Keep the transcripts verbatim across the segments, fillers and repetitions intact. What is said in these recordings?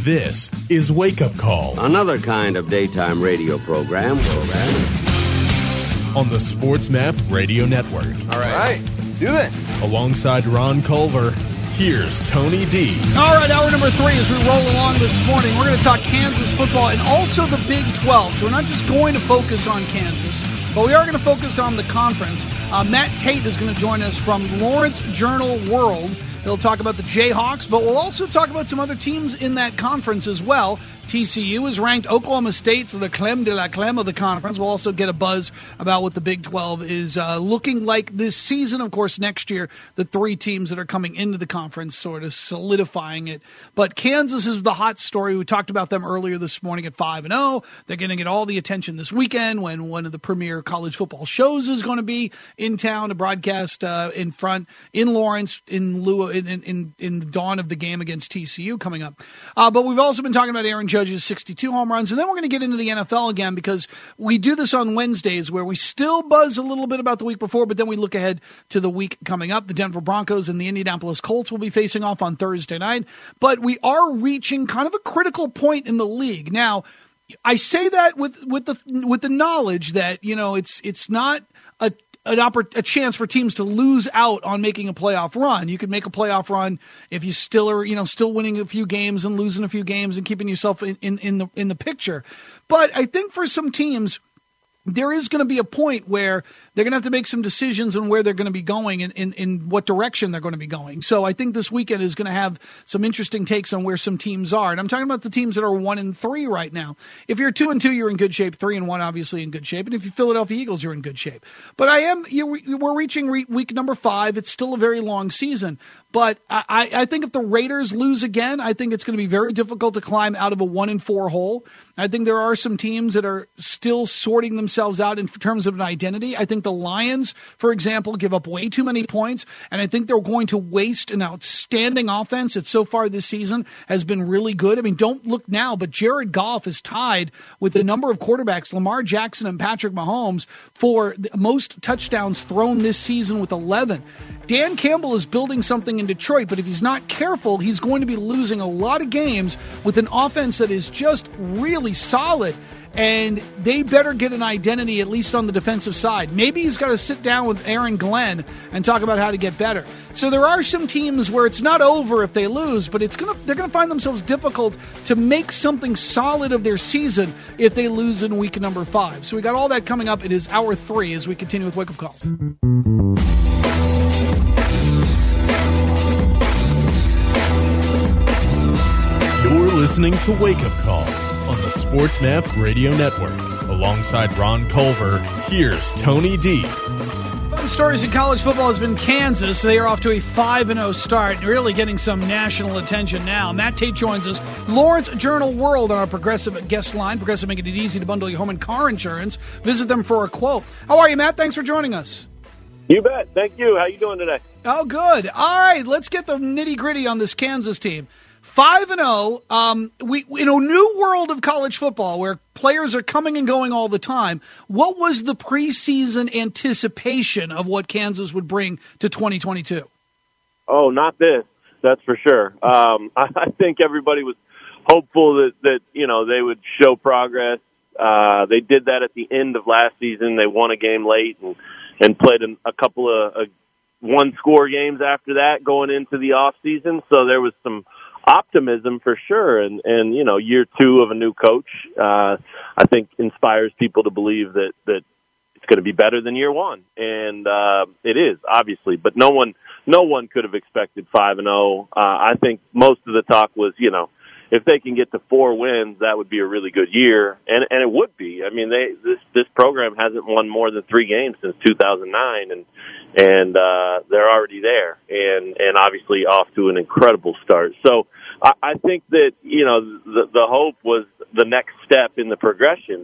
This is Wake Up Call. Another kind of daytime radio program. program. On the SportsMap Radio Network. All right. All right, let's do this. Alongside Ron Culver, here's Tony D. All right, hour number three as we roll along this morning. We're going to talk Kansas football and also the Big twelve. So we're not just going to focus on Kansas, but we are going to focus on the conference. Uh, Matt Tate is going to join us from Lawrence Journal World. He'll talk about the Jayhawks, but we'll also talk about some other teams in that conference as well. T C U is ranked Oklahoma State's the creme de la creme of the conference. We'll also get a buzz about what the Big twelve is uh, looking like this season. Of course, next year, the three teams that are coming into the conference sort of solidifying it. But Kansas is the hot story. We talked about them earlier this morning at five and oh. They're going to get all the attention this weekend when one of the premier college football shows is going to be in town to broadcast uh, in front in Lawrence in lieu in, in, in the dawn of the game against T C U coming up. Uh, but we've also been talking about Aaron Judge's sixty-two home runs, and then we're going to get into the N F L again because we do this on Wednesdays where we still buzz a little bit about the week before, but then we look ahead to the week coming up. The Denver Broncos and the Indianapolis Colts will be facing off on Thursday night, but we are reaching kind of a critical point in the league. Now, I say that with, with the with the knowledge that, you know, it's it's not a An oppor- a chance for teams to lose out on making a playoff run. You could make a playoff run if you still are, you know, still winning a few games and losing a few games and keeping yourself in, in, in the in the picture. But I think for some teams, there is going to be a point where they're going to have to make some decisions on where they're going to be going and in, in what direction they're going to be going. So I think this weekend is going to have some interesting takes on where some teams are. And I'm talking about the teams that are one and three right now. If you're two and two, you're in good shape. Three and one, obviously in good shape. And if you're Philadelphia Eagles, you're in good shape. But I am, you, we're reaching re- week number five. It's still a very long season. But I, I think if the Raiders lose again, I think it's going to be very difficult to climb out of a one and four hole. I think there are some teams that are still sorting themselves out in terms of an identity. I think the Lions, for example, give up way too many points, and I think they're going to waste an outstanding offense that so far this season has been really good. I mean, don't look now, but Jared Goff is tied with the number of quarterbacks, Lamar Jackson and Patrick Mahomes, for the most touchdowns thrown this season with eleven. Dan Campbell is building something in Detroit, but if he's not careful, he's going to be losing a lot of games with an offense that is just really solid. And they better get an identity, at least on the defensive side. Maybe he's got to sit down with Aaron Glenn and talk about how to get better. So there are some teams where it's not over if they lose, but it's gonna they're going to find themselves difficult to make something solid of their season if they lose in week number five. So we got all that coming up. It is hour three as we continue with Wake Up Call. You're listening to Wake Up Call on the SportsMap Radio Network. Alongside Ron Culver, here's Tony D. Fun stories in college football has been Kansas. They are off to a five and oh start and really getting some national attention now. Matt Tate joins us. Lawrence Journal World on our Progressive guest line. Progressive making it easy to bundle your home and car insurance. Visit them for a quote. How are you, Matt? Thanks for joining us. You bet. Thank you. How you doing today? Oh, good. All right, let's get the nitty-gritty on this Kansas team. Five and zero. Um, we in a new world of college football where players are coming and going all the time. What was the preseason anticipation of what Kansas would bring to twenty twenty-two? Oh, not this. That's for sure. Um, I think everybody was hopeful that, that you know they would show progress. Uh, they did that at the end of last season. They won a game late and and played a, a couple of uh, one-score games after that going into the off season. So there was some optimism for sure, and and you know year two of a new coach uh I think inspires people to believe that that it's going to be better than year one, and uh it is obviously, but no one no one could have expected five and oh. uh I think most of the talk was, you know if they can get to four wins, that would be a really good year, and and it would be. I mean, they this this program hasn't won more than three games since two thousand nine, and and uh, they're already there, and and obviously off to an incredible start. So I, I think that you know the the hope was the next step in the progression,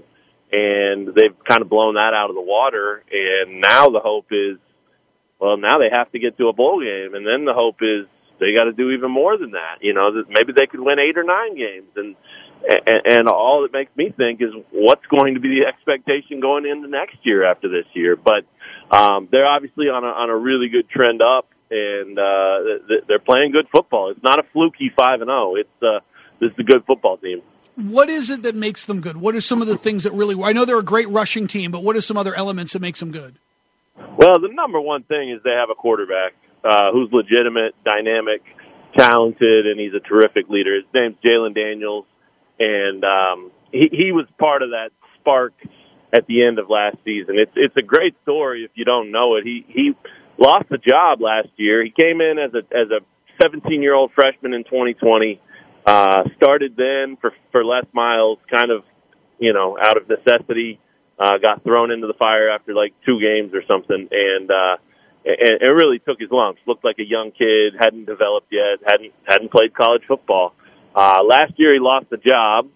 and they've kind of blown that out of the water. And now the hope is, well, now they have to get to a bowl game, and then the hope is they got to do even more than that. You know, that maybe they could win eight or nine games, and, and and all it makes me think is what's going to be the expectation going into next year after this year. But um, they're obviously on a on a really good trend up, and uh, they're playing good football. It's not a fluky five and zero. It's uh, this is a good football team. What is it that makes them good? What are some of the things that really, I know they're a great rushing team, but what are some other elements that makes them good? Well, the number one thing is they have a quarterback uh, who's legitimate, dynamic, talented, and he's a terrific leader. His name's Jalen Daniels, and um, he, he was part of that spark at the end of last season. It's it's a great story if you don't know it. He he lost the job last year. He came in as a as a seventeen-year-old freshman in twenty twenty. Uh, started then for, for Les Miles, kind of, you know, out of necessity, uh, got thrown into the fire after like two games or something, and, uh, and it really took his lumps. Looked like a young kid, hadn't developed yet, hadn't, hadn't played college football. Uh, last year he lost the job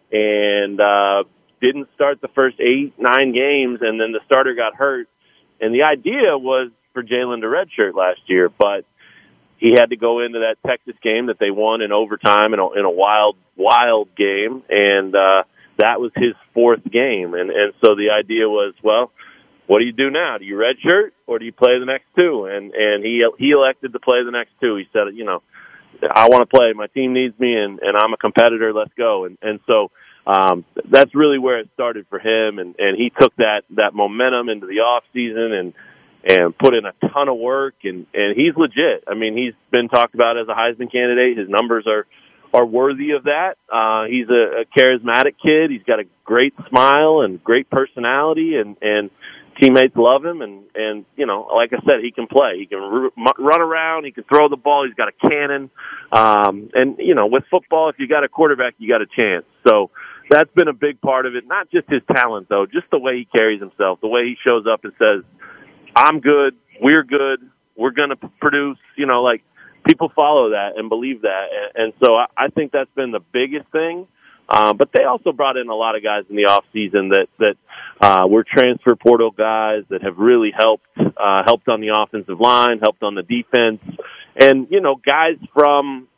and, uh, didn't start the first eight, nine games, and then the starter got hurt. And the idea was for Jalen to redshirt last year, but he had to go into that Texas game that they won in overtime in a, in a wild, wild game, and uh, that was his fourth game. And, and so the idea was, well, what do you do now? Do you redshirt or do you play the next two? And and he he elected to play the next two. He said, you know, I want to play. My team needs me, and, and I'm a competitor. Let's go. And and so um, that's really where it started for him. And, and he took that, that momentum into the off season and. and put in a ton of work, and, and he's legit. I mean, he's been talked about as a Heisman candidate. His numbers are, are worthy of that. Uh, he's a, a charismatic kid. He's got a great smile and great personality, and, and teammates love him. And, and, you know, like I said, he can play. He can r- run around. He can throw the ball. He's got a cannon. Um, and, you know, with football, if you got a quarterback, you got a chance. So that's been a big part of it. Not just his talent, though, just the way he carries himself, the way he shows up and says, I'm good, we're good, we're going to produce, you know, like people follow that and believe that. And, and so I, I think that's been the biggest thing. Uh, but they also brought in a lot of guys in the off season that, that uh, were transfer portal guys that have really helped, uh, helped on the offensive line, helped on the defense. And, you know, guys from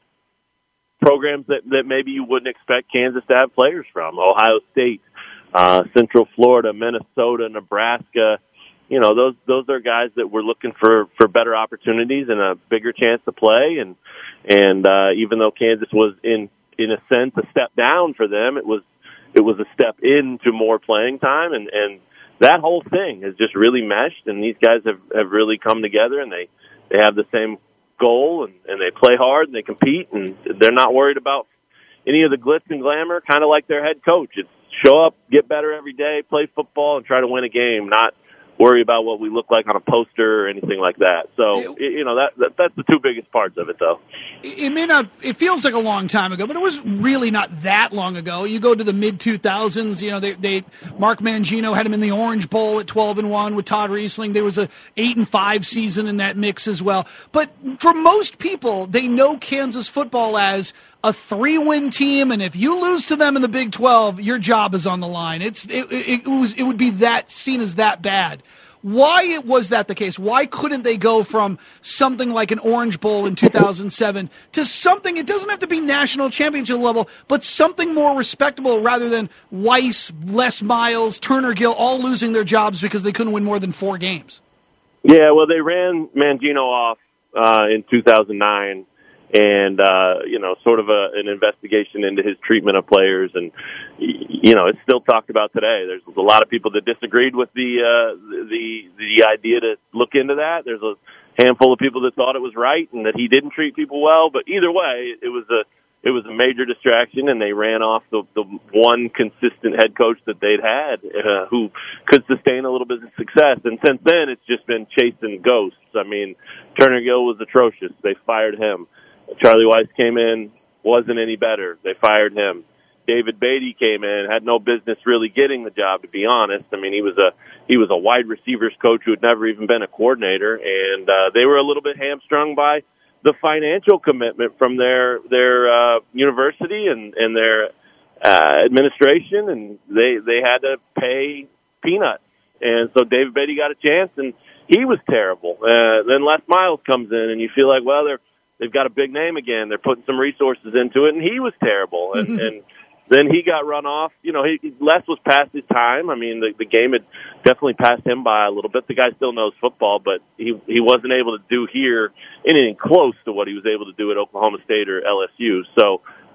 programs that, that maybe you wouldn't expect Kansas to have players from, Ohio State, uh, Central Florida, Minnesota, Nebraska. You know, those those are guys that were looking for, for better opportunities and a bigger chance to play. And and uh, even though Kansas was in in a sense a step down for them, it was it was a step into more playing time. And, and that whole thing has just really meshed. And these guys have, have really come together, and they, they have the same goal, and, and they play hard and they compete, and they're not worried about any of the glitz and glamour. Kind of like their head coach, it's show up, get better every day, play football, and try to win a game. Not worry about what we look like on a poster or anything like that. So, it, you know, that, that that's the two biggest parts of it, though. It may not, it feels like a long time ago, but it was really not that long ago. You go to the mid two thousands, you know, they, they Mark Mangino had him in the Orange Bowl at twelve and one with Todd Riesling. There was a eight and five season in that mix as well. But for most people, they know Kansas football as a three-win team, and if you lose to them in the Big twelve, your job is on the line. It's it, it, it was it would be that seen as that bad. Why was that the case? Why couldn't they go from something like an Orange Bowl in two thousand seven to something, it doesn't have to be national championship level, but something more respectable rather than Weiss, Les Miles, Turner Gill all losing their jobs because they couldn't win more than four games? Yeah, well, they ran Mangino off uh, in two thousand nine. And, uh, you know, sort of a, an investigation into his treatment of players. And, you know, it's still talked about today. There's a lot of people that disagreed with the, uh, the, the idea to look into that. There's a handful of people that thought it was right and that he didn't treat people well. But either way, it was a, it was a major distraction, and they ran off the, the one consistent head coach that they'd had, uh, who could sustain a little bit of success. And since then, it's just been chasing ghosts. I mean, Turner Gill was atrocious. They fired him. Charlie Weiss came in, wasn't any better. They fired him. David Beatty came in, had no business really getting the job, to be honest. I mean, he was a he was a wide receivers coach who had never even been a coordinator, and uh, they were a little bit hamstrung by the financial commitment from their their uh, university and and their uh, administration, and they they had to pay peanuts. And so David Beatty got a chance, and he was terrible. Uh, then Les Miles comes in, and you feel like, well, they're They've got a big name again. They're putting some resources into it, and he was terrible. And, and then he got run off. You know, he, Les was past his time. I mean, the, the game had definitely passed him by a little bit. The guy still knows football, but he he wasn't able to do here anything close to what he was able to do at Oklahoma State or L S U. So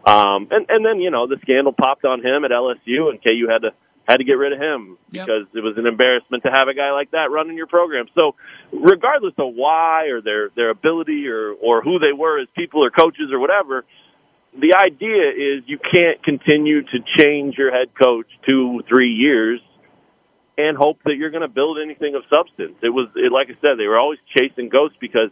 Um, and, and then, you know, the scandal popped on him at L S U, and K U had to had to get rid of him because yep. it was an embarrassment to have a guy like that running your program. So regardless of why or their, their ability or, or who they were as people or coaches or whatever, the idea is you can't continue to change your head coach two, three years and hope that you're going to build anything of substance. It was, it, like I said, they were always chasing ghosts because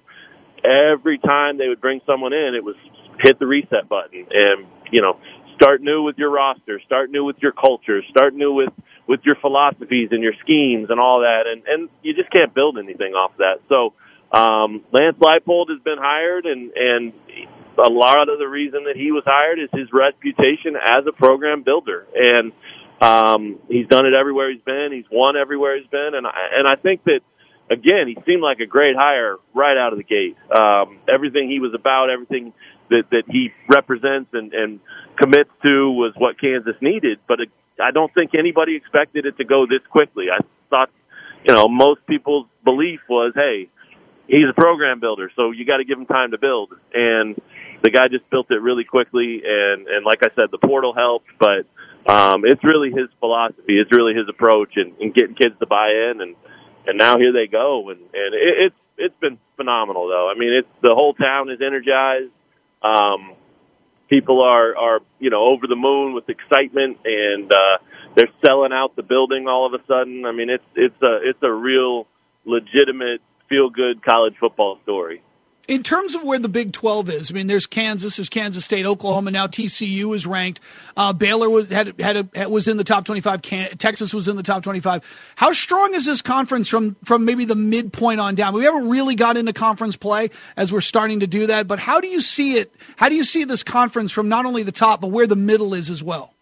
every time they would bring someone in, it was hit the reset button and, you know, start new with your roster, start new with your culture, start new with, with your philosophies and your schemes and all that. And, and you just can't build anything off that. So um, Lance Leipold has been hired, and, and a lot of the reason that he was hired is his reputation as a program builder. And um, he's done it everywhere he's been. He's won everywhere he's been. And I, and I think that, again, he seemed like a great hire right out of the gate. Um, everything he was about, everything that, that he represents and, and commits to was what Kansas needed. But it, I don't think anybody expected it to go this quickly. I thought, you know, most people's belief was, hey, he's a program builder, so you got to give him time to build. And the guy just built it really quickly. And, and like I said, the portal helped, but um, it's really his philosophy. It's really his approach and, and getting kids to buy in. And, and now here they go. And, and it, it's, it's been phenomenal though. I mean, it's, the whole town is energized. Um, people are, are, you know, over the moon with excitement, and uh, they're selling out the building all of a sudden. I mean, it's, it's a, it's a real legitimate feel-good college football story. In terms of where the Big twelve is, I mean, there's Kansas, there's Kansas State, Oklahoma. Now T C U is ranked. Uh, Baylor was had had a, was in the top twenty-five. Can, Texas was in the top twenty-five. How strong is this conference from from maybe the midpoint on down? We haven't really got into conference play as we're starting to do that. But how do you see it? How do you see this conference from not only the top but where the middle is as well?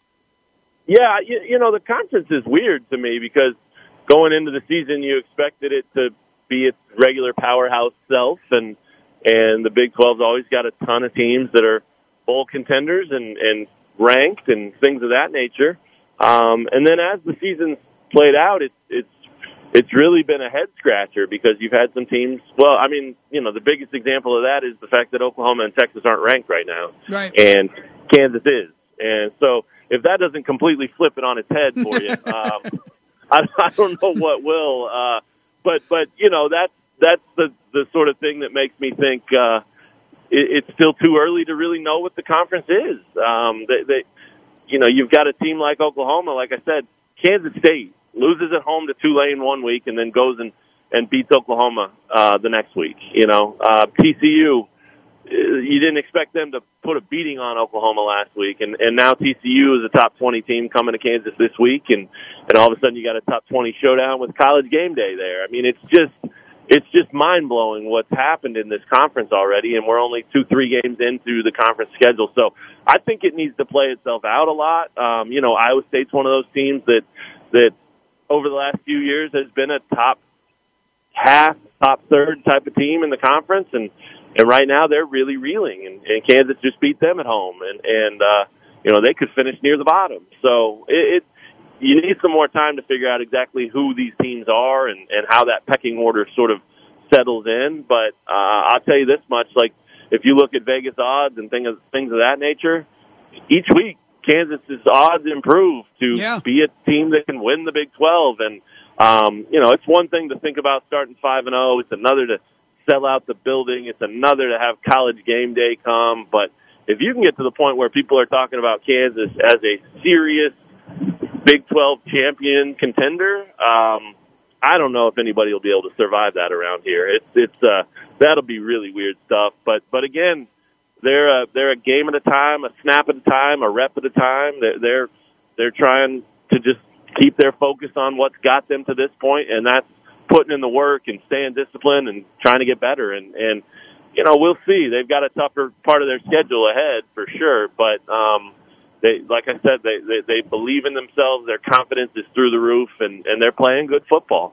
Yeah, you, you know, the conference is weird to me because going into the season, you expected it to be its regular powerhouse self, and and the Big twelve's always got a ton of teams that are bowl contenders and, and ranked and things of that nature. Um, and then as the season's played out, it's it's it's really been a head scratcher because you've had some teams. Well, I mean, you know, the biggest example of that is the fact that Oklahoma and Texas aren't ranked right now, right? And Kansas is. And so if that doesn't completely flip it on its head for you, um, I, I don't know what will. Uh, but but you know that's. That's the, the sort of thing that makes me think uh, it, it's still too early to really know what the conference is. Um, they, they, you know, you've got a team like Oklahoma. Like I said, Kansas State loses at home to Tulane one week and then goes and, and beats Oklahoma uh, the next week. You know, uh, T C U, you didn't expect them to put a beating on Oklahoma last week, and, and now T C U is a top twenty team coming to Kansas this week, and, and all of a sudden you got a top twenty showdown with College Game Day there. I mean, it's just It's just mind-blowing what's happened in this conference already, and we're only two, three games into the conference schedule. So I think it needs to play itself out a lot. Um, you know, Iowa State's one of those teams that that over the last few years has been a top half, top third type of team in the conference, and, and right now they're really reeling, and, and Kansas just beat them at home, and, and uh, you know, they could finish near the bottom. So it, it you need some more time to figure out exactly who these teams are and, and how that pecking order sort of settles in. But uh, I'll tell you this much, like if you look at Vegas odds and things, things of that nature, each week Kansas's odds improve to yeah. be a team that can win the Big twelve. And, um, you know, it's one thing to think about starting five and oh. It's another to sell out the building. It's another to have College Game Day come. But if you can get to the point where people are talking about Kansas as a serious Big twelve champion contender, um, I don't know if anybody will be able to survive that around here. It's it's uh, that'll be really weird stuff. But but again, they're a, they're a game at a time, a snap at a time, a rep at a time. They're they're, they're trying to just keep their focus on what's got them to this point, and that's putting in the work and staying disciplined and trying to get better. And and you know, we'll see. They've got a tougher part of their schedule ahead for sure, but. Um, They, like I said, they, they, they believe in themselves. Their confidence is through the roof, and, and they're playing good football.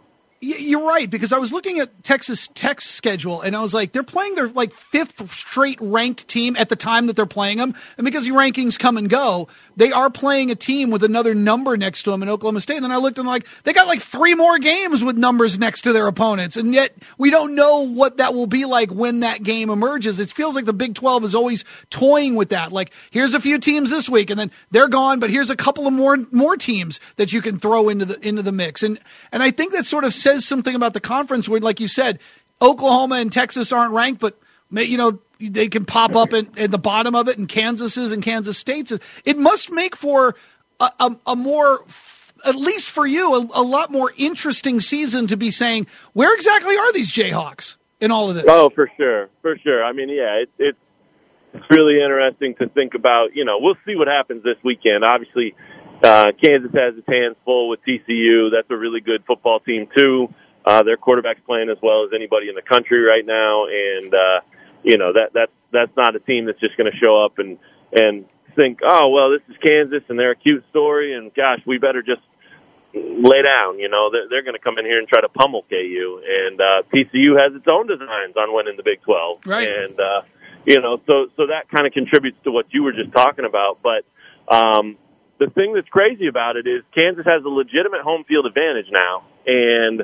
You're right, because I was looking at Texas Tech's schedule, and I was like, they're playing their like fifth straight ranked team at the time that they're playing them. And because the rankings come and go, they are playing a team with another number next to them in Oklahoma State. And then I looked and like, they got like three more games with numbers next to their opponents. And yet we don't know what that will be like when that game emerges. It feels like the Big twelve is always toying with that. Like, here's a few teams this week, and then they're gone, but here's a couple of more more teams that you can throw into the into the mix. And and I think that sort of says something about the conference where, like you said, Oklahoma and Texas aren't ranked, but, you know, they can pop up in, at the bottom of it, and Kansas is and Kansas State's is. It must make for a, a, a more, at least for you, a, a lot more interesting season to be saying, where exactly are these Jayhawks in all of this? Oh, for sure. For sure. I mean, yeah, it, it, it's really interesting to think about. You know, we'll see what happens this weekend. Obviously, uh, Kansas has its hands full with T C U. That's a really good football team, too. Uh, their quarterback's playing as well as anybody in the country right now, and uh, you know that that's that's not a team that's just going to show up and and think, oh well, this is Kansas and they're a cute story, and gosh, we better just lay down. You know, they're, they're going to come in here and try to pummel K U, and uh, T C U has its own designs on winning the Big twelve, right? And uh, you know, so so that kind of contributes to what you were just talking about, but. Um, The thing that's crazy about it is Kansas has a legitimate home field advantage now, and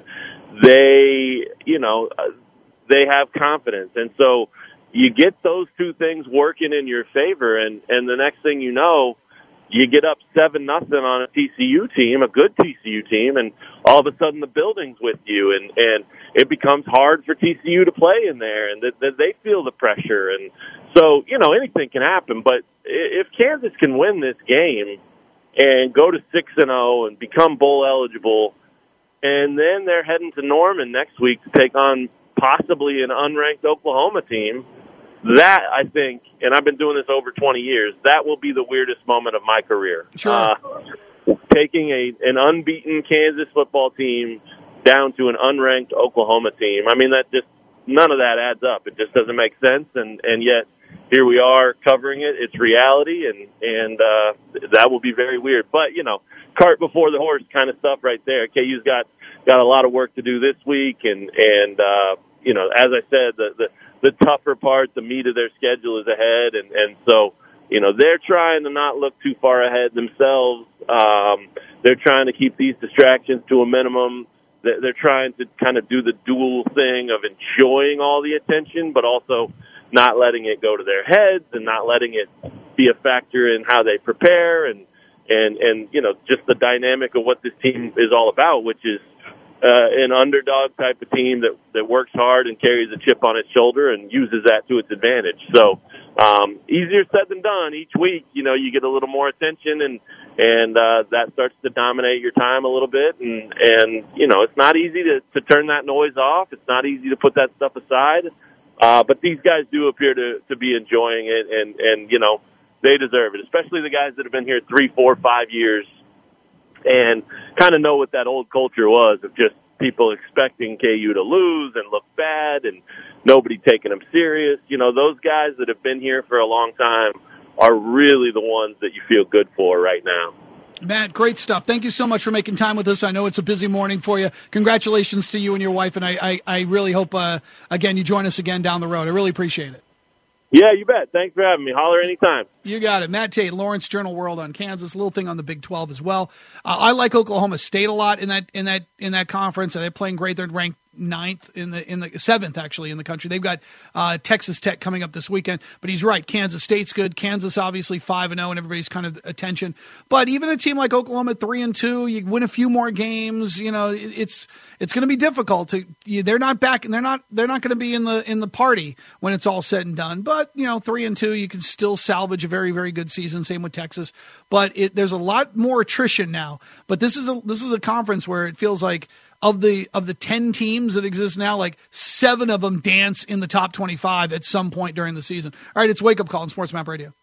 they, you know, they have confidence. And so you get those two things working in your favor, and, and the next thing you know, you get up seven nothing on a T C U team, a good T C U team, and all of a sudden the building's with you, and, and it becomes hard for T C U to play in there, and that, that they feel the pressure. And so, you know, anything can happen, but if Kansas can win this game and go to six and zero and become bowl eligible, and then they're heading to Norman next week to take on possibly an unranked Oklahoma team. That, I think, and I've been doing this over twenty years, that will be the weirdest moment of my career. Sure. Uh, taking a an unbeaten Kansas football team down to an unranked Oklahoma team. I mean, that just none of that adds up. It just doesn't make sense, and and yet. Here we are covering it. It's reality, and and uh, that will be very weird. But you know, cart before the horse kind of stuff right there. K U's got got a lot of work to do this week, and and uh, you know, as I said, the, the the tougher part, the meat of their schedule is ahead, and and so you know they're trying to not look too far ahead themselves. Um, they're trying to keep these distractions to a minimum. They're, they're trying to kind of do the dual thing of enjoying all the attention, but also not letting it go to their heads and not letting it be a factor in how they prepare and, and, and, you know, just the dynamic of what this team is all about, which is uh, an underdog type of team that, that works hard and carries a chip on its shoulder and uses that to its advantage. So, um, easier said than done. Each week, you know, you get a little more attention and, and, uh, that starts to dominate your time a little bit. And, and, you know, it's not easy to, to turn that noise off. It's not easy to put that stuff aside. Uh, but these guys do appear to, to be enjoying it, and, and, you know, they deserve it, especially the guys that have been here three, four, five years and kind of know what that old culture was of just people expecting K U to lose and look bad and nobody taking them serious. You know, those guys that have been here for a long time are really the ones that you feel good for right now. Matt, great stuff. Thank you so much for making time with us. I know it's a busy morning for you. Congratulations to you and your wife, and I, I, I really hope, uh, again, you join us again down the road. I really appreciate it. Yeah, you bet. Thanks for having me. Holler anytime. You got it. Matt Tate, Lawrence Journal World on Kansas. A little thing on the Big twelve as well. Uh, I like Oklahoma State a lot in that in that in that conference. They're playing great. They're ranked ninth in the in the seventh actually in the country. They've got uh, Texas Tech coming up this weekend. But he's right. Kansas State's good. Kansas obviously five and zero, and everybody's kind of attention. But even a team like Oklahoma three and two, you win a few more games. You know, it's it's going to be difficult to. You, they're not back, and they're not they're not going to be in the in the party when it's all said and done. But you know, three and two, you can still salvage a very very good season. Same with Texas. But it, there's a lot more attrition now. But this is a this is a conference where it feels like. Of the of the ten teams that exist now, like seven of them dance in the top twenty-five at some point during the season. All right, it's Wake Up Call on Sports Map Radio.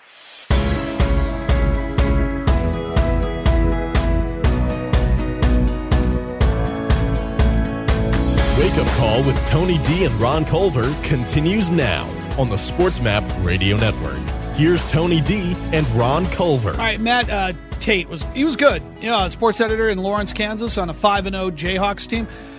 Wake Up Call with Tony D and Ron Culver continues now on the Sports Map Radio Network. Here's Tony D and Ron Culver. All right, Matt uh, Tate was he was good. You know, sports editor in Lawrence, Kansas, on a five and zero Jayhawks team.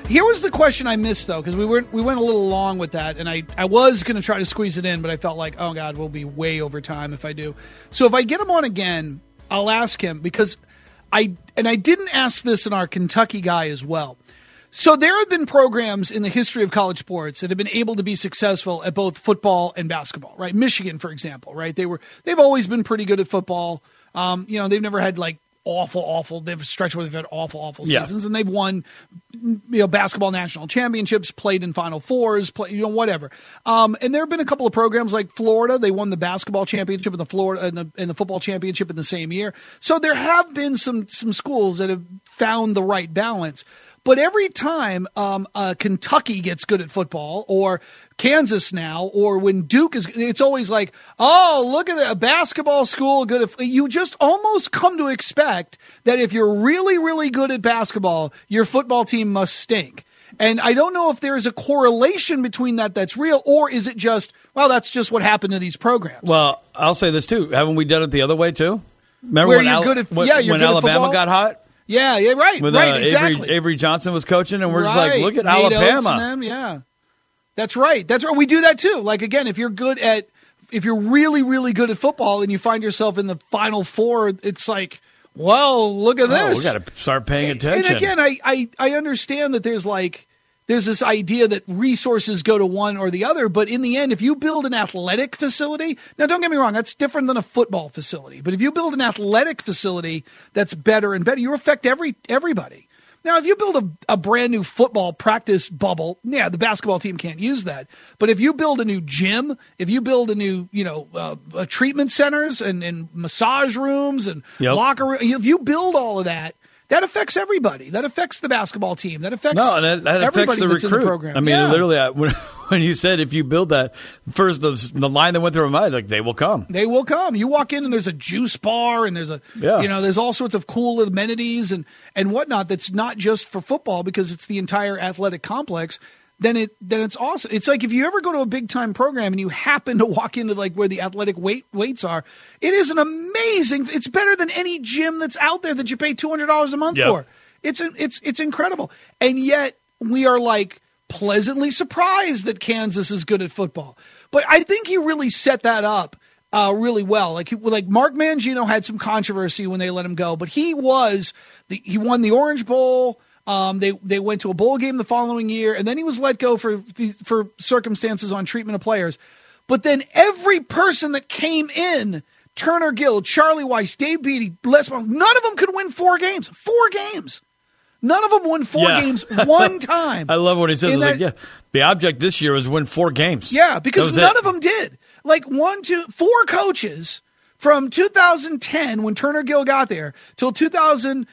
Here was the question I missed, though, because we went we went a little long with that, and I, I was going to try to squeeze it in, but I felt like, oh, God, we'll be way over time if I do. So if I get him on again, I'll ask him, because I and I didn't ask this in our Kentucky guy as well. So there have been programs in the history of college sports that have been able to be successful at both football and basketball, right? Michigan, for example, right? They were they've always been pretty good at football. Um, you know, they've never had like awful, awful. They've stretched where they've had awful, awful yeah. seasons, and they've won, you know, basketball national championships, played in Final Fours, play, you know, whatever. Um, and there have been a couple of programs like Florida. They won the basketball championship and the Florida and the, and the football championship in the same year. So there have been some some schools that have found the right balance. But every time um, uh, Kentucky gets good at football, or Kansas now, or when Duke is, it's always like, oh, look at that, a basketball school good at. You just almost come to expect that if you're really, really good at basketball, your football team must stink. And I don't know if there is a correlation between that that's real, or is it just, well, that's just what happened to these programs. Well, I'll say this too. Haven't we done it the other way too? Remember Where when, you're Al- good at, when, yeah, you're when good Alabama at got hot? Yeah, yeah, right, With, right, uh, exactly. Avery, Avery Johnson was coaching, and we're right. just like, look at Nate Alabama. Oates and them, yeah, that's right. That's right. We do that too. Like, again, if you're good at, if you're really, really good at football and you find yourself in the Final Four, it's like, well, look at Oh, this. we got to start paying attention. And again, I, I, I understand that there's like, there's this idea that resources go to one or the other, but in the end, if you build an athletic facility, now don't get me wrong, that's different than a football facility, but if you build an athletic facility that's better and better, you affect every everybody. Now, if you build a, a brand new football practice bubble, yeah, the basketball team can't use that. But if you build a new gym, if you build a new, you know, uh, uh, treatment centers and, and massage rooms and Yep. locker rooms, if you build all of that, that affects everybody. That affects the basketball team. That affects No, that, that affects everybody the that's in recruit. the program. I mean, Yeah. literally, I, when, when you said if you build that, first the, the line that went through my mind, like, they will come. They will come. You walk in and there's a juice bar and there's a, Yeah. you know, there's all sorts of cool amenities and, and whatnot that's not just for football because it's the entire athletic complex. Then it then it's awesome. It's like if you ever go to a big time program and you happen to walk into like where the athletic weight weights are, it is an amazing. It's better than any gym that's out there that you pay two hundred dollars a month Yep. for. It's it's it's incredible, and yet we are like pleasantly surprised that Kansas is good at football. But I think he really set that up uh, really well. Like like Mark Mangino had some controversy when they let him go, but he was the, he won the Orange Bowl. Um, they they went to a bowl game the following year, and then he was let go for the, for circumstances on treatment of players. But then every person that came in, Turner Gill, Charlie Weiss, Dave Beatty, Les Miles, none of them could win four games. Four games. None of them won four Yeah. games one time. I love what he says. In It's like, that- yeah, the object this year was win four games. Yeah, That because was none it. of them did. Like one, two, four coaches from two thousand ten when Turner Gill got there till two thousand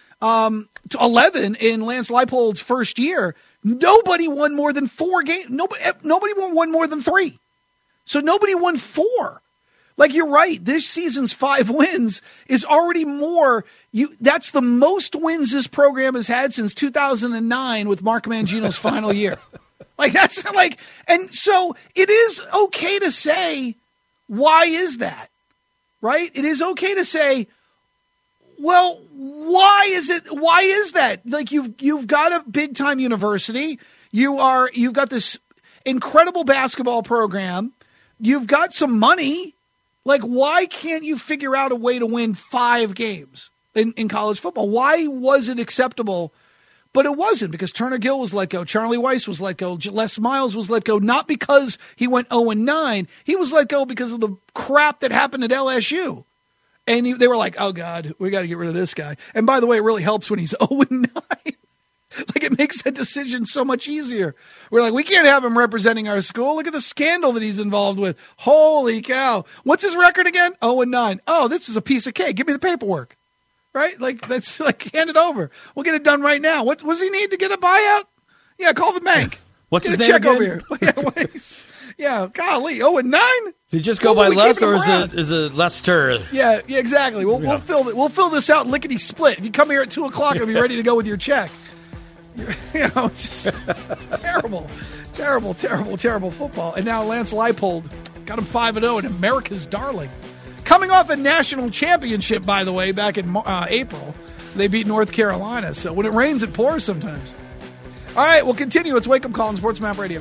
eleven in Lance Leipold's first year. Nobody won more than four games. Nobody, nobody won won more than three. So nobody won four. Like, you're right. This season's five wins is already more. You that's the most wins this program has had since two thousand nine with Mark Mangino's final year. Like, that's like, and so it is okay to say, why is that? Right? It is okay to say, well, why is it, why is that? Like, you've, you've got a big time university. You are, you've got this incredible basketball program. You've got some money. Like, why can't you figure out a way to win five games in, in college football? Why was it acceptable? But it wasn't, because Turner Gill was let go. Charlie Weiss was let go. Les Miles was let go, not because he went oh and nine. He was let go because of the crap that happened at L S U. And he, they were like, oh, God, we got to get rid of this guy. And by the way, it really helps when he's oh and nine. Like, it makes that decision so much easier. We're like, we can't have him representing our school. Look at the scandal that he's involved with. Holy cow. What's his record again? oh and nine. Oh, this is a piece of cake. Give me the paperwork. Right? Like, that's like, hand it over. We'll get it done right now. What, what does he need to get a buyout? Yeah, call the bank. What's get his a name check again? over here. Yeah, wait. Yeah, golly. oh and nine? Did you just go Well, by we Les, keeping or him is around. it, is it Lester? Yeah, yeah, exactly. We'll, Yeah. we'll fill it. We'll fill this out lickety split. If you come here at two o'clock, I'll be ready to go with your check. You're, you know, it's just terrible, terrible, terrible, terrible football. And now Lance Leipold got him five and zero, and America's darling, coming off a national championship, by the way, back in uh, April. They beat North Carolina. So when it rains, it pours sometimes. All right, we'll continue. It's Wake Up Call on Sports Map Radio.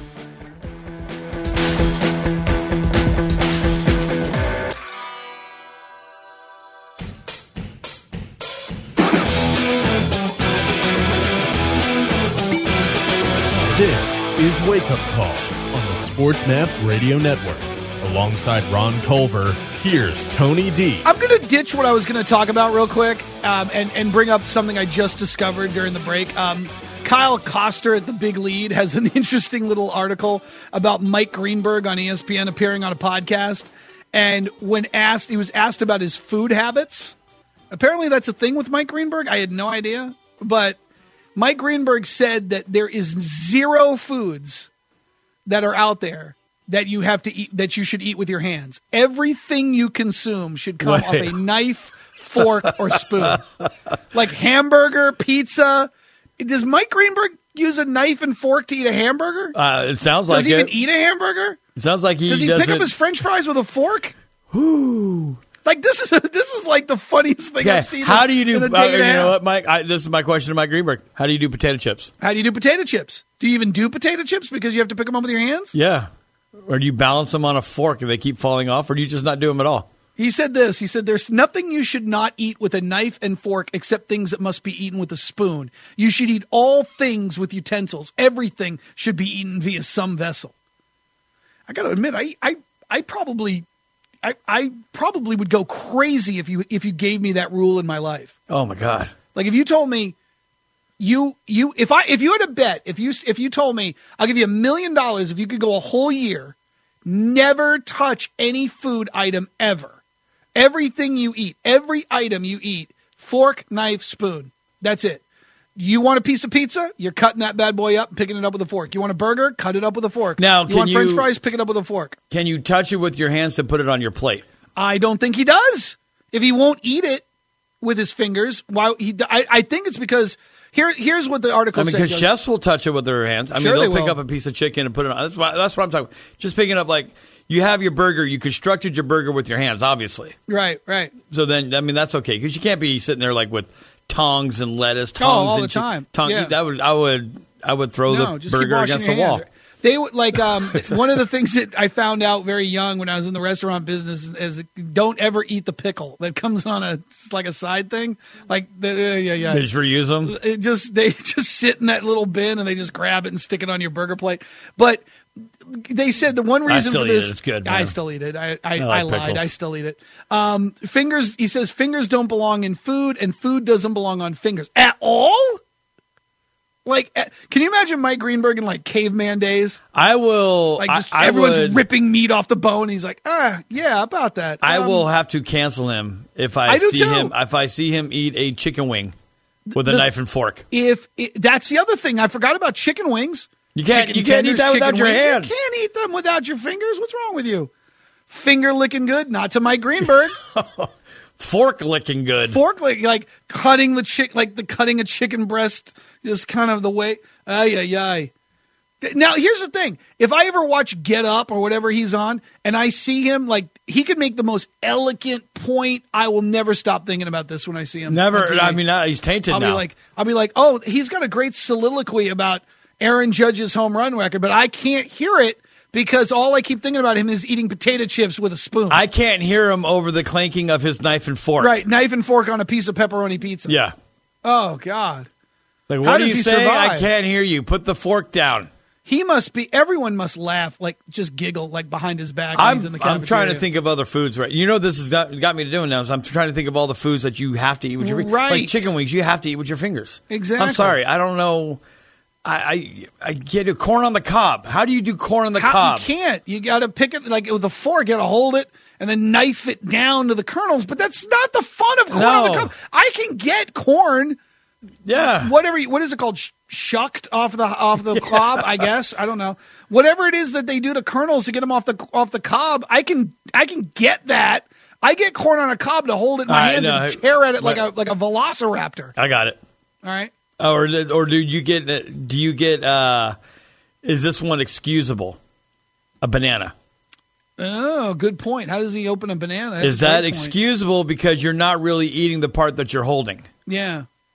This is Wake Up Call on the Sports Map Radio Network. Alongside Ron Culver, here's Tony D. I'm going to ditch what I was going to talk about real quick um, and, and bring up something I just discovered during the break. Um, Kyle Koster at The Big Lead has an interesting little article about Mike Greenberg on E S P N appearing on a podcast. And when asked, he was asked about his food habits. Apparently that's a thing with Mike Greenberg. I had no idea. But Mike Greenberg said that there is zero foods that are out there that you have to eat, that you should eat with your hands. Everything you consume should come Wait. off a knife, fork, or spoon. Like hamburger, pizza. Does Mike Greenberg use a knife and fork to eat a hamburger? Uh, it sounds Does like he it. even eat a hamburger? It sounds like he Does he doesn't. pick up his French fries with a fork? Whoo. Like this is this is like the funniest thing Okay, I've seen. how in, do you do? in a Uh, day you and a know half. what, Mike? I, this is my question to Mike Greenberg. How do you do potato chips? How do you do potato chips? Do you even do potato chips because you have to pick them up with your hands? Yeah, or do you balance them on a fork and they keep falling off, or do you just not do them at all? He said this. He said, there's nothing you should not eat with a knife and fork except things that must be eaten with a spoon. You should eat all things with utensils. Everything should be eaten via some vessel. I got to admit, I, I, I probably... I, I probably would go crazy if you if you gave me that rule in my life. Oh my God! Like if you told me, you you if I if you had a bet if you if you told me I'll give you a million dollars if you could go a whole year, never touch any food item ever. Everything you eat, every item you eat, fork, knife, spoon. That's it. You want a piece of pizza? You're cutting that bad boy up and picking it up with a fork. You want a burger? Cut it up with a fork. Now, you can want French you- fries? Pick it up with a fork. Can you touch it with your hands to put it on your plate? I don't think he does. If he won't eat it with his fingers, why he? I, I think it's because here. Here's what the article I mean, said. because Judge. chefs will touch it with their hands. I Sure mean, they'll they pick will. up a piece of chicken and put it on. That's what, that's what I'm talking about. Just picking up, like, you have your burger. You constructed your burger with your hands, obviously. Right, right. So then, I mean, that's okay because you can't be sitting there like with tongs and lettuce, Oh, tongs all and the chi- time. Tong- Yeah. That would, I would, I would throw No, the just keep burger washing against the your wall. hands. They would like um, one of the things that I found out very young when I was in the restaurant business is don't ever eat the pickle that comes on a it's like a side thing. Like the, uh, yeah, yeah. They just reuse them. It just they just sit in that little bin and they just grab it and stick it on your burger plate. But they said the one reason still for eat this, it. It's good, I man. still eat it. I I, I like I lied. pickles. I still eat it. Um, fingers. He says fingers don't belong in food, and food doesn't belong on fingers at all. Like, eh, can you imagine Mike Greenberg in like caveman days? I will. Like, just I, I everyone's would, ripping meat off the bone. He's like, ah, yeah, about that. I Um, will have to cancel him if I, I do see too. him. If I see him eat a chicken wing with a The- knife and fork. If it, that's the other thing, I forgot about chicken wings. You can't- Chicken you can't eat tenders, that without chicken your wings. hands. You can't eat them without your fingers. What's wrong with you? Finger licking good, not to Mike Greenberg. Fork licking good. Fork lick, like cutting the chick, like the cutting a chicken breast, just kind of the way. Ay ay ay. Now here's the thing: if I ever watch Get Up or whatever he's on, and I see him, like he could make the most elegant point. I will never stop thinking about this when I see him. Never. on T V. I mean, uh, he's tainted I'll now. be like, I'll be like, oh, he's got a great soliloquy about Aaron Judge's home run record, but I can't hear it because all I keep thinking about him is eating potato chips with a spoon. I can't hear him over the clanking of his knife and fork. Right, knife and fork on a piece of pepperoni pizza. Yeah. Oh God. Like, How what are does you he saying? I survive? can't hear you. Put the fork down. He must be. Everyone must laugh, like just giggle, like behind his back. When I'm, he's in the I'm trying to cafeteria. think of other foods, right? You know, this has got, got me to doing now is I'm trying to think of all the foods that you have to eat with your fingers. Right. Like chicken wings, you have to eat with your fingers. Exactly. I'm sorry, I don't know. I I, I get it. Corn on the cob. How do you do corn on the How, cob? You can't. You got to pick it like with a fork. You got to hold it and then knife it down to the kernels. But that's not the fun of corn on the No. cob. I can get corn. Yeah. Whatever. you- What is it called? Sh- Shucked off the off the cob. I guess. I don't know. Whatever it is that they do to kernels to get them off the off the cob. I can I can get that. I get corn on a cob to hold it in my All right, hands no, and tear at it like but- a like a velociraptor. I got it. All right. Or or do you get do you get uh, is this one excusable? A banana. Oh, good point. How does he open a banana? That's Is a that great point. excusable because you're not really eating the part that you're holding? Yeah.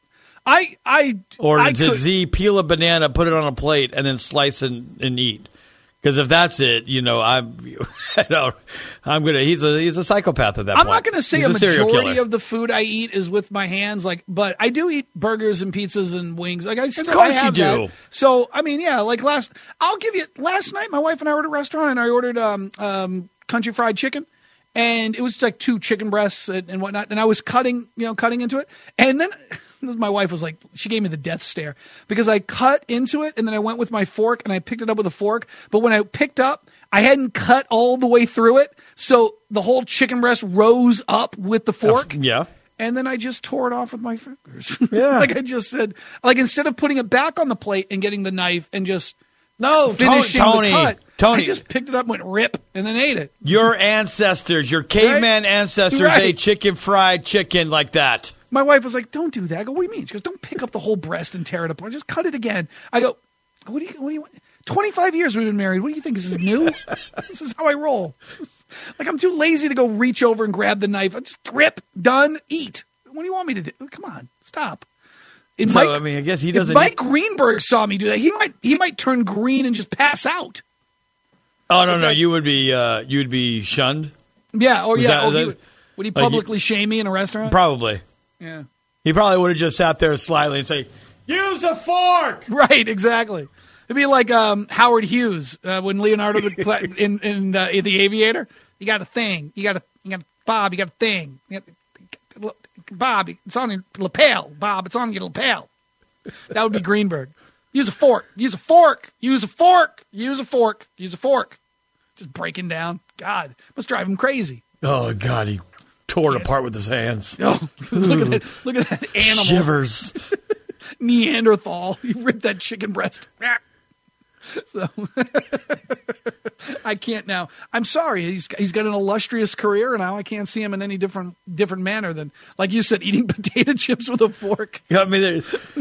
I, I, or I does could, he peel a banana, put it on a plate, and then slice and, and eat? Because if that's it, you know, I'm, I don't, I'm gonna. He's a he's a psychopath at that I'm point. not gonna say he's a, a serial majority killer. of the food I eat is with my hands, like, but I do eat burgers and pizzas and wings. Like I still, of course I have you do. That. So I mean, yeah, like last, I'll give you last night. My wife and I were at a restaurant, and I ordered um, um, country fried chicken. And it was like two chicken breasts and, and whatnot. And I was cutting, you know, cutting into it. And then my wife was like, she gave me the death stare because I cut into it and then I went with my fork and I picked it up with a fork. But when I picked up, I hadn't cut all the way through it. So the whole chicken breast rose up with the fork. Uh, yeah. And then I just tore it off with my fingers. Yeah. Like I just said, like instead of putting it back on the plate and getting the knife and just no, finishing Tony, the cut, Tony. I just picked it up, went rip, and then ate it. Your ancestors, your caveman Right? ancestors Right. ate chicken fried chicken like that. My wife was like, "Don't do that." I go, "What do you mean?" She goes, "Don't pick up the whole breast and tear it apart. Just cut it again." I go, "What do you? What do you want?" twenty-five years we've been married. What do you think? This is new? This is how I roll. Like I'm too lazy to go reach over and grab the knife. I just rip, done, eat. What do you want me to do? Come on, stop. And So Mike, I mean, I guess he if doesn't. Mike eat- Greenberg saw me do that, he might he might turn green and just pass out. oh no, no, you would be uh, you would be shunned. Yeah, or Was yeah, that- or that- he would, would he like you- publicly shame me in a restaurant? Probably. Yeah, He probably would have just sat there slyly and say, "Use a fork." right, exactly. It'd be like um, Howard Hughes uh, when Leonardo would play in in, uh, in The Aviator. You got a thing. You got a you got a, Bob. You got a thing. You got, Bob, it's on your lapel. Bob, it's on your lapel. That would be Greenberg. Use a fork. Use a fork. Use a fork. Use a fork. Use a fork. Just breaking down. God, must drive him crazy. Oh God, he tore it apart with his hands. Oh, look at that! Look at that animal. Shivers. Neanderthal. You ripped that chicken breast. So I can't now. I'm sorry. He's he's got an illustrious career, and now I can't see him in any different different manner than, like you said, eating potato chips with a fork. You know what I mean? There-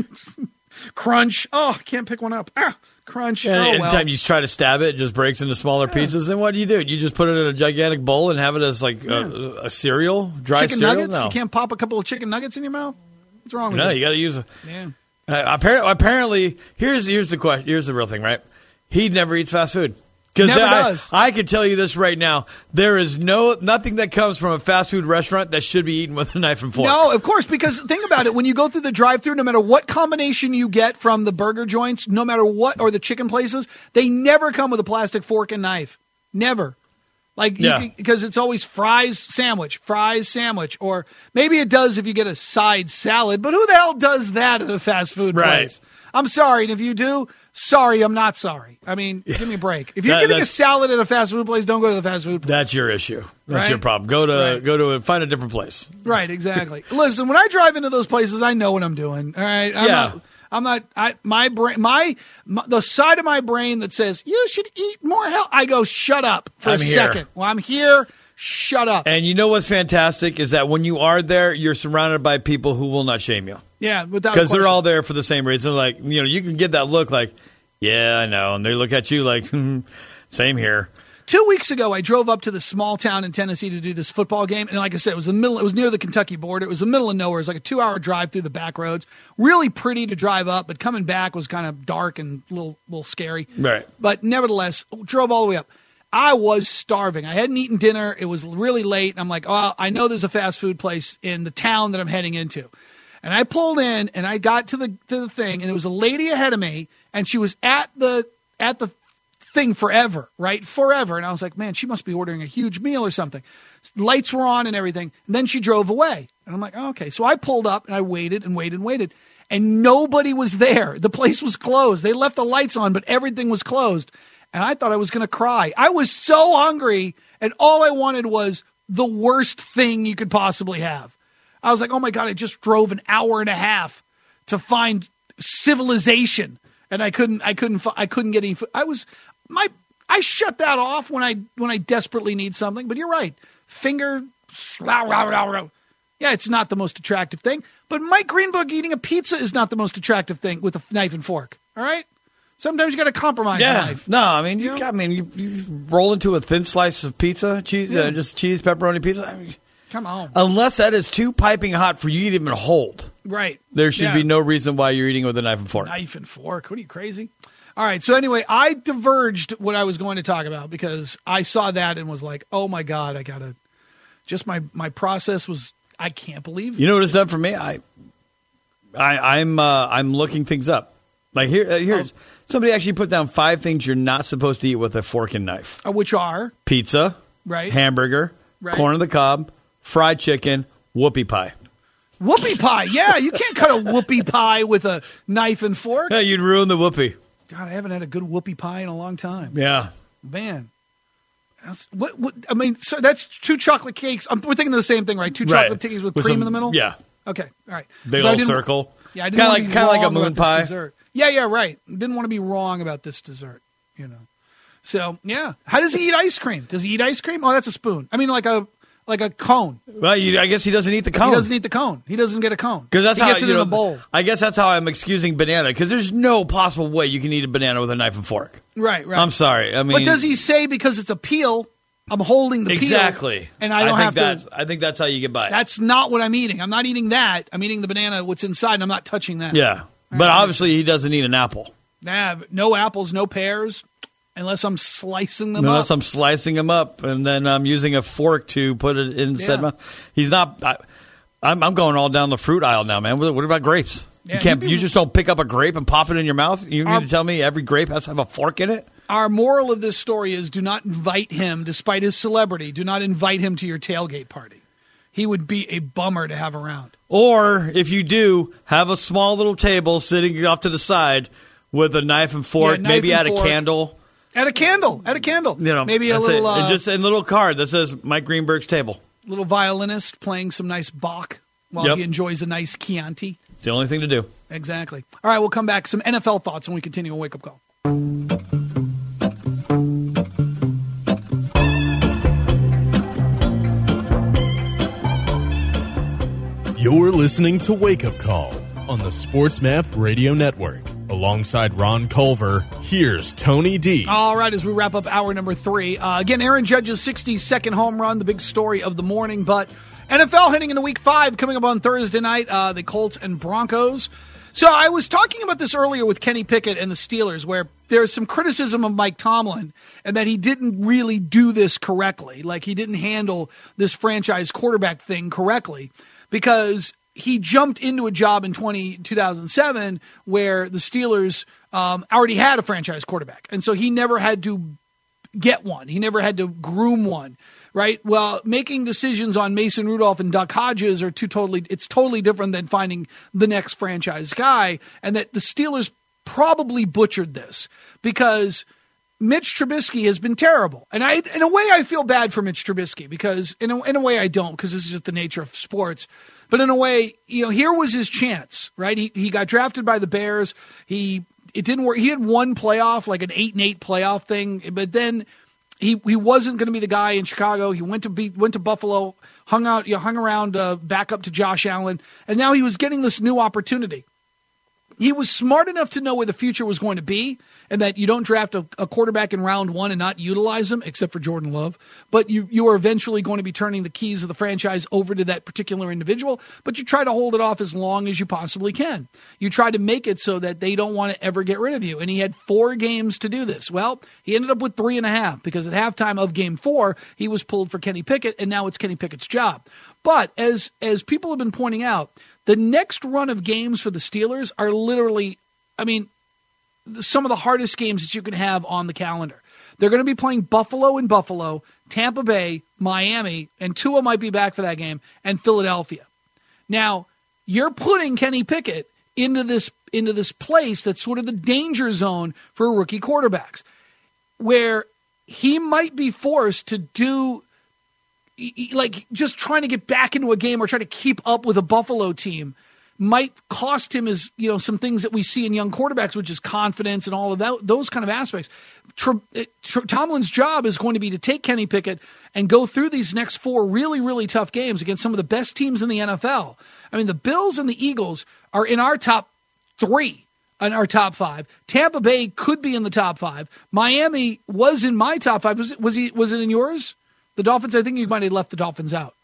Crunch. Oh, can't pick one up. Ah, crunch. And oh, well. anytime you try to stab it, it just breaks into smaller pieces. Then what do you do? You just put it in a gigantic bowl and have it as like Yeah. a, a cereal, dry Chicken cereal. nuggets. No, You can't pop a couple of chicken nuggets in your mouth. What's wrong with no, you? you got to use. A, Yeah. uh, apparently, apparently, here's here's the question. Here's the real thing, right? He never eats fast food. Because Never I, does. I can tell you this right now: there is no nothing that comes from a fast food restaurant that should be eaten with a knife and fork. No, of course, because think about it. When you go through the drive-through, no matter what combination you get from the burger joints, no matter what, or the chicken places, they never come with a plastic fork and knife. Never. Like, you- Yeah. because it's always fries, sandwich, fries, sandwich. Or maybe it does if you get a side salad, but who the hell does that at a fast food Right. place? I'm sorry. And if you do, sorry, I'm not sorry. I mean, give me a break. If you're That- getting a that's- salad at a fast food place, don't go to the fast food place. That's your issue. That's Right? your problem. Go to Right. go to find a different place. Right, exactly. Listen, when I drive into those places, I know what I'm doing. All right, I'm Yeah. not. I'm not. I my brain, my, my the side of my brain that says you should eat more health. I go, shut up for I'm a here. second. Well, I'm here. Shut up. And you know what's fantastic is that when you are there, you're surrounded by people who will not shame you. Yeah, without Because they're question. all there for the same reason. Like, you know, you can get that look like, yeah, I know. And they look at you like, hmm, same here. Two weeks ago, I drove up to the small town in Tennessee to do this football game, and like I said, it was the middle. It was near the Kentucky border. It was the middle of nowhere. It was like a two-hour drive through the back roads. Really pretty to drive up, but coming back was kind of dark and a little, little scary. Right. But nevertheless, drove all the way up. I was starving. I hadn't eaten dinner. It was really late. And I'm like, oh, I know there's a fast food place in the town that I'm heading into. And I pulled in, and I got to the to the thing, and there was a lady ahead of me, and she was at the at the thing forever, right? Forever. And I was like, man, she must be ordering a huge meal or something. Lights were on and everything. And then she drove away. And I'm like, oh, okay. So I pulled up and I waited and waited and waited. And nobody was there. The place was closed. They left the lights on, but everything was closed. And I thought I was going to cry. I was so hungry. And all I wanted was the worst thing you could possibly have. I was like, oh my God, I just drove an hour and a half to find civilization. And I couldn't, I couldn't, I couldn't get any food. I was, my, I shut that off when I, when I desperately need something. But you're right. Finger, yeah, it's not the most attractive thing. But Mike Greenberg eating a pizza is not the most attractive thing with a knife and fork. All right? Sometimes you got to compromise Yeah. life. No, I mean, you, You know? I mean, you, you roll into a thin slice of pizza, cheese, Yeah. uh, just cheese, pepperoni pizza. I mean, Come on. Unless that is too piping hot for you to even hold. Right. There should Yeah. be no reason why you're eating with a knife and fork. Knife and fork. What are you, crazy? All right. So anyway, I diverged what I was going to talk about because I saw that and was like, oh, my God, I got to – just my, my process was – I can't believe it. You know what it's done for me? I, I, I'm uh, I'm looking things up. Like here, uh, here's oh. somebody actually put down five things you're not supposed to eat with a fork and knife. Uh, which are? Pizza. Right. Hamburger. Right. Corn on the cob. Fried chicken. Whoopie pie. Whoopie pie. Yeah, you can't cut a whoopie pie with a knife and fork. Yeah, you'd ruin the whoopie. God, I haven't had a good whoopie pie in a long time. Yeah. Man. That's, what, what? I mean, so that's two chocolate cakes. I'm, we're thinking of the same thing, right? Two right. chocolate cakes with, with cream some, in the middle? Yeah. Okay, all right. Big so old circle. Yeah, I didn't kind want of like, to be kind of like a wrong moon about this pie. Dessert. Yeah, yeah, right. Didn't want to be wrong about this dessert, you know. So, yeah. How does he eat ice cream? Does he eat ice cream? Oh, that's a spoon. I mean, like a like a cone. Well, you, I guess he doesn't eat the cone. He doesn't eat the cone. He doesn't get a cone. Because that's he how gets it you in know, a bowl. I guess that's how I'm excusing banana. Because there's no possible way you can eat a banana with a knife and fork. Right, right. I'm sorry. I mean, but does he say because it's a peel? I'm holding the exactly. peel, and I don't I have think to. That's, I think that's how you get by. That's not what I'm eating. I'm not eating that. I'm eating the banana, what's inside, and I'm not touching that. Yeah, but right. Obviously he doesn't eat an apple. Nah, no apples, no pears, unless I'm slicing them unless up. Unless I'm slicing them up, and then I'm using a fork to put it inside yeah. my. He's not. I, I'm, I'm going all down the fruit aisle now, man. What, what about grapes? Yeah, you can't. Be, you just don't pick up a grape and pop it in your mouth. You our, need to tell me every grape has to have a fork in it? Our moral of this story is: do not invite him, despite his celebrity. Do not invite him to your tailgate party. He would be a bummer to have around. Or if you do, have a small little table sitting off to the side with a knife and fork. Yeah, knife maybe and add fork. a candle. Add a candle. Add a candle. You know, maybe a little, uh, and just a little card that says Mike Greenberg's table. Little violinist playing some nice Bach while yep. he enjoys a nice Chianti. It's the only thing to do. Exactly. All right, we'll come back. Some N F L thoughts when we continue on Wake Up Call. You're listening to Wake Up Call on the Sports Map Radio Network. Alongside Ron Culver, here's Tony D. All right, as we wrap up hour number three. Uh, again, Aaron Judge's sixty-second home run, the big story of the morning. But N F L heading into week five, coming up on Thursday night, uh, the Colts and Broncos. So I was talking about this earlier with Kenny Pickett and the Steelers, where there's some criticism of Mike Tomlin and that he didn't really do this correctly. Like he didn't handle this franchise quarterback thing correctly because he jumped into a job in twenty, two thousand seven where the Steelers um, already had a franchise quarterback. And so he never had to get one. He never had to groom one, right? Well, making decisions on Mason Rudolph and Duck Hodges are two totally, it's totally different than finding the next franchise guy. And that the Steelers probably butchered this because Mitch Trubisky has been terrible. And I, in a way, I feel bad for Mitch Trubisky because in a, in a way I don't, because this is just the nature of sports. But in a way, you know, here was his chance, right? He he got drafted by the Bears. He it didn't work. He had one playoff, like an eight and eight playoff thing, but then he he wasn't going to be the guy in Chicago. He went to be went to Buffalo, hung out, you know, hung around, uh, back up to Josh Allen, and now he was getting this new opportunity. He was smart enough to know where the future was going to be and that you don't draft a, a quarterback in round one and not utilize him, except for Jordan Love. But you, you are eventually going to be turning the keys of the franchise over to that particular individual, but you try to hold it off as long as you possibly can. You try to make it so that they don't want to ever get rid of you. And he had four games to do this. Well, he ended up with three and a half because at halftime of game four, he was pulled for Kenny Pickett, and now it's Kenny Pickett's job. But as as people have been pointing out, the next run of games for the Steelers are literally, I mean, some of the hardest games that you can have on the calendar. They're going to be playing Buffalo in Buffalo, Tampa Bay, Miami, and Tua might be back for that game, and Philadelphia. Now, you're putting Kenny Pickett into this into this place that's sort of the danger zone for rookie quarterbacks, where he might be forced to do like just trying to get back into a game or try to keep up with a Buffalo team might cost him as, you know, some things that we see in young quarterbacks, which is confidence and all of that, those kind of aspects. Tr- Tr- Tomlin's job is going to be to take Kenny Pickett and go through these next four really, really tough games against some of the best teams in the N F L. I mean, the Bills and the Eagles are in our top three, in our top five. Tampa Bay could be in the top five. Miami was in my top five. Was it, was he, was it in yours? The Dolphins, I think you might have left the Dolphins out.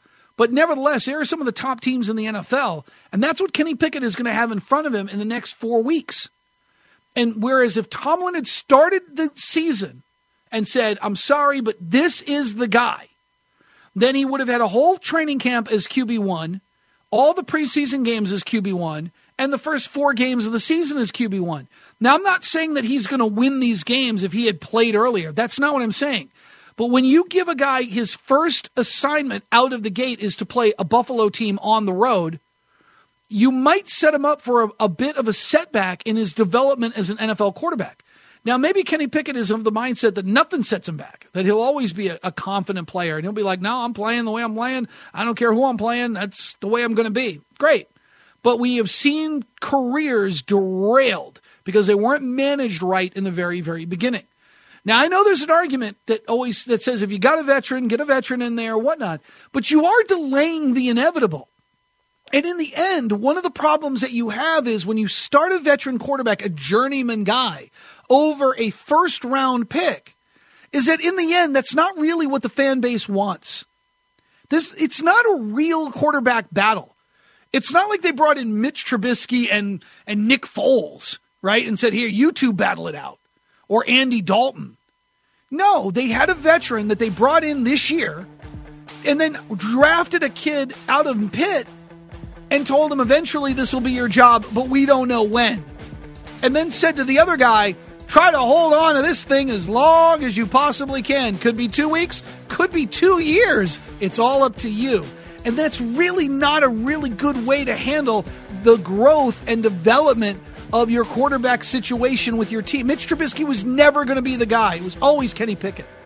But nevertheless, there are some of the top teams in the N F L, and that's what Kenny Pickett is going to have in front of him in the next four weeks. And whereas if Tomlin had started the season and said, I'm sorry, but this is the guy, then he would have had a whole training camp as Q B one, all the preseason games as Q B one, and the first four games of the season as Q B one. Now, I'm not saying that he's going to win these games if he had played earlier. That's not what I'm saying. But when you give a guy his first assignment out of the gate is to play a Buffalo team on the road, you might set him up for a, a bit of a setback in his development as an N F L quarterback. Now, maybe Kenny Pickett is of the mindset that nothing sets him back, that he'll always be a, a confident player. And he'll be like, no, I'm playing the way I'm playing. I don't care who I'm playing. That's the way I'm going to be. Great. But we have seen careers derailed because they weren't managed right in the very, very beginning. Now, I know there's an argument that always that says if you got a veteran, get a veteran in there, whatnot. But you are delaying the inevitable. And in the end, one of the problems that you have is when you start a veteran quarterback, a journeyman guy, over a first-round pick, is that in the end, that's not really what the fan base wants. This It's not a real quarterback battle. It's not like they brought in Mitch Trubisky and, and Nick Foles, right, and said, here, you two battle it out, or Andy Dalton. No, they had a veteran that they brought in this year and then drafted a kid out of Pitt and told him eventually this will be your job, but we don't know when. And then said to the other guy, try to hold on to this thing as long as you possibly can. Could be two weeks, could be two years. It's all up to you. And that's really not a really good way to handle the growth and development of your quarterback situation with your team. Mitch Trubisky was never going to be the guy. It was always Kenny Pickett.